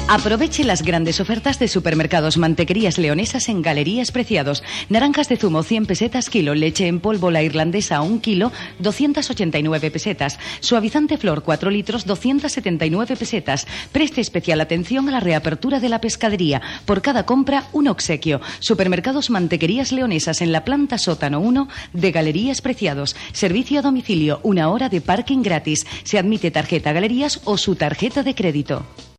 Aproveche las grandes ofertas de Supermercados Mantequerías Leonesas en Galerías Preciados. Naranjas de zumo 100 pesetas kilo, leche en polvo la irlandesa 1 kilo, 289 pesetas. Suavizante Flor 4 litros, 279 pesetas. Preste especial atención a la reapertura de la pescadería. Por cada compra, un obsequio. Supermercados Mantequerías Leonesas en la planta sótano 1 de Galerías Preciados. Servicio a domicilio, 1 hora de parking gratis. Se admite tarjeta Galerías o su tarjeta de crédito.